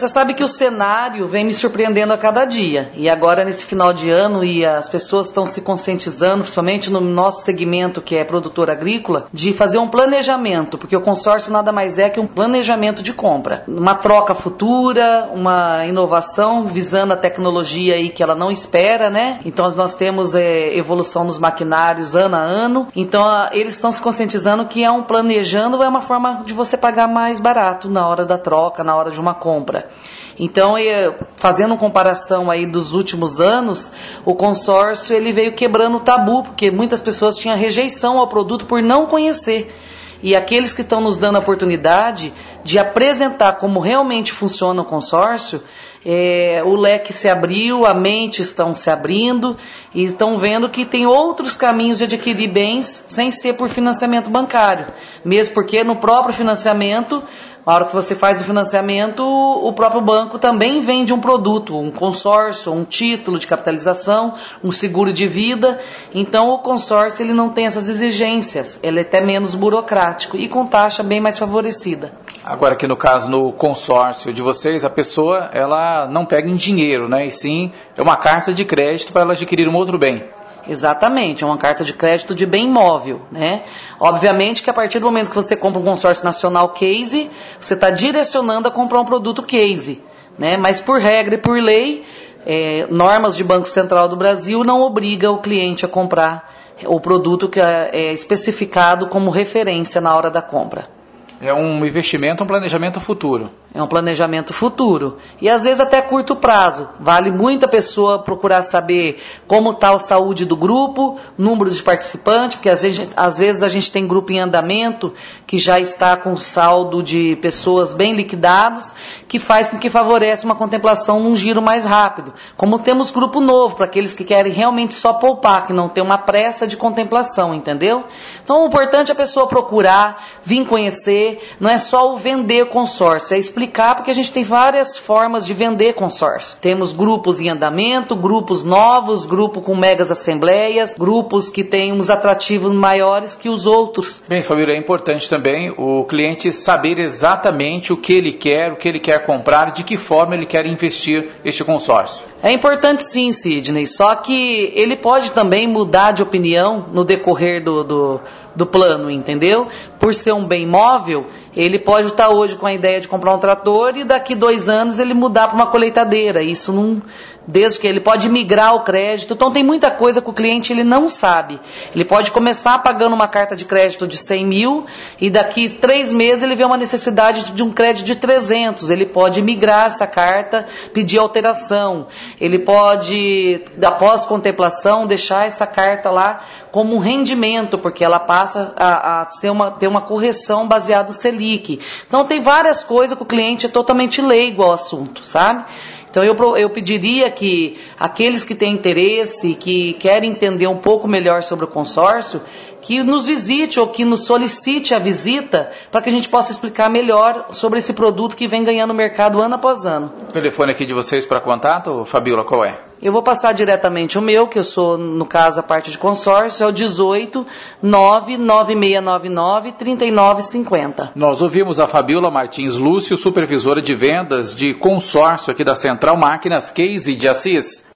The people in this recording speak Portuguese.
Você sabe que o cenário vem me surpreendendo a cada dia. E agora, nesse final de ano, e as pessoas estão se conscientizando, principalmente no nosso segmento, que é produtor agrícola, de fazer um planejamento, porque o consórcio nada mais é que um planejamento de compra. Uma troca futura, uma inovação visando a tecnologia aí que ela não espera, né? Então, nós temos evolução nos maquinários ano a ano. Então, eles estão se conscientizando que planejando é uma forma de você pagar mais barato na hora da troca, na hora de uma compra. Então, fazendo uma comparação aí dos últimos anos, o consórcio ele veio quebrando o tabu, porque muitas pessoas tinham rejeição ao produto por não conhecer. E aqueles que estão nos dando a oportunidade de apresentar como realmente funciona o consórcio, o leque se abriu, a mente estão se abrindo e estão vendo que tem outros caminhos de adquirir bens sem ser por financiamento bancário. Mesmo porque no próprio financiamento, na hora que você faz o financiamento, o próprio banco também vende um produto, um consórcio, um título de capitalização, um seguro de vida. Então o consórcio ele não tem essas exigências, ele é até menos burocrático e com taxa bem mais favorecida. Agora aqui no caso, no consórcio de vocês, a pessoa ela não pega em dinheiro, né? E sim, é uma carta de crédito para ela adquirir um outro bem. Exatamente, é uma carta de crédito de bem imóvel, né? Obviamente que a partir do momento que você compra um consórcio nacional case, você está direcionando a comprar um produto case, né? Mas por regra e por lei, normas de Banco Central do Brasil não obriga o cliente a comprar o produto que é especificado como referência na hora da compra. É um investimento, um planejamento futuro. É um planejamento futuro. E às vezes até curto prazo. Vale muito a pessoa procurar saber como está a saúde do grupo, número de participantes, porque às vezes a gente tem grupo em andamento que já está com saldo de pessoas bem liquidadas, que faz com que favorece uma contemplação num giro mais rápido. Como temos grupo novo, para aqueles que querem realmente só poupar, que não tem uma pressa de contemplação, entendeu? Então o importante é a pessoa procurar, vir conhecer, não é só o vender consórcio, é explicar, porque a gente tem várias formas de vender consórcio. Temos grupos em andamento, grupos novos, grupo com megas assembleias, grupos que têm uns atrativos maiores que os outros. Bem, Fabíola, é importante também o cliente saber exatamente o que ele quer comprar, de que forma ele quer investir este consórcio. É importante sim, Sidney, só que ele pode também mudar de opinião no decorrer do plano, entendeu? Por ser um bem móvel, ele pode estar hoje com a ideia de comprar um trator e daqui 2 anos ele mudar para uma colheitadeira. Isso não... Desde que ele pode migrar o crédito. Então tem muita coisa que o cliente ele não sabe. Ele pode começar pagando uma carta de crédito de 100 mil e daqui 3 meses ele vê uma necessidade de um crédito de 300. Ele pode migrar essa carta, pedir alteração. Ele pode, após contemplação, deixar essa carta lá como um rendimento, porque ela passa a ter uma correção baseada no Selic. Então tem várias coisas que o cliente é totalmente leigo ao assunto, sabe? Então eu pediria que aqueles que têm interesse, que querem entender um pouco melhor sobre o consórcio, que nos visite ou que nos solicite a visita para que a gente possa explicar melhor sobre esse produto que vem ganhando mercado ano após ano. O telefone aqui de vocês para contato, Fabíola, qual é? Eu vou passar diretamente o meu, que eu sou, no caso, a parte de consórcio, é o 18 99699 3950. Nós ouvimos a Fabíola Martins Lúcio, supervisora de vendas de consórcio aqui da Central Máquinas Case de Assis.